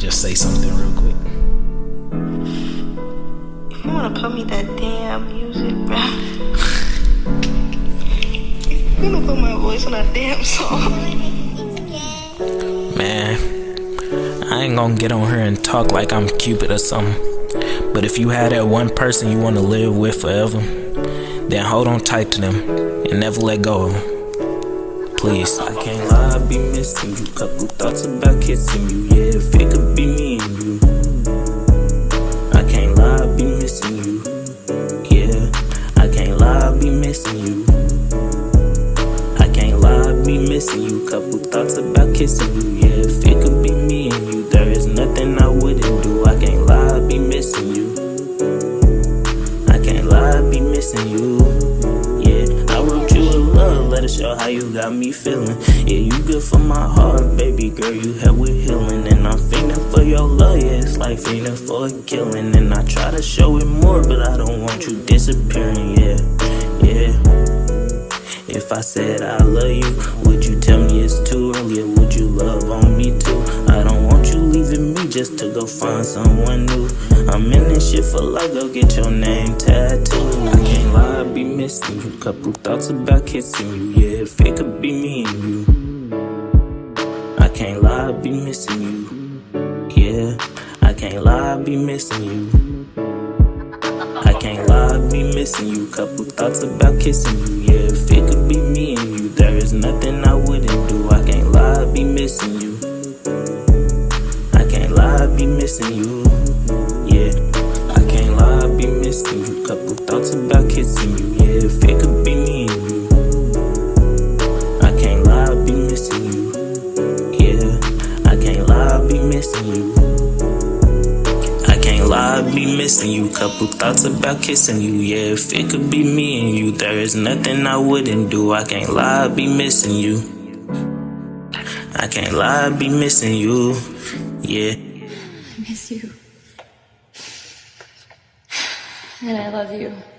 just say something real quick. If you wanna put me that damn music, bro. You wanna put my voice on that damn song. Man, I ain't gonna get on here and talk like I'm Cupid or something. But if you had that one person you wanna live with forever, then hold on tight to them and never let go of them. Please. I can't lie, I be missing you. Couple thoughts about kissing you. Yeah, if it could be me and you. I can't lie, I be missing you. Yeah, I can't lie, I be missing you. I can't lie, I be missing you. Couple thoughts about kissing you. Yeah, if it could be me and you, there is nothing I wouldn't do. I can't lie, I be missing you. I can't lie, I be missing you. Yeah, I wrote you a love letter, show how you got me feeling. Yeah, you good for my heart, baby girl, you help with healing. And I'm fiending for your love, yeah, it's like fiending for a killing. And I try to show it more, but I don't want you disappearing, yeah, yeah. If I said I love you, would you tell me it's too early, or would you love on me too? I don't want you leaving me just to go find someone new. I'm in this shit for life, go get your name tattooed. I can't lie, I be missing you. Couple thoughts about kissing you. Yeah, if it could be me and you. I can't lie, I be missing you. Yeah, I can't lie, I be missing you. I can't lie, I be missing you. Couple thoughts about kissing you. Yeah, if it could be me and you, there is nothing I wouldn't do. I can't lie, I be missing you. I can't lie, I be missing you. Yeah, I can't lie, I be missing you. Couple thoughts about kissing you. Yeah, if it could be me and you. I can't lie, I be missing you. Yeah, I can't lie, I be missing you. I can't lie, I be missing you. Couple thoughts about kissing you. Yeah, if it could be me and you, there is nothing I wouldn't do. I can't lie, I be missing you. I can't lie, I be missing you. Yeah. I miss you. And I love you.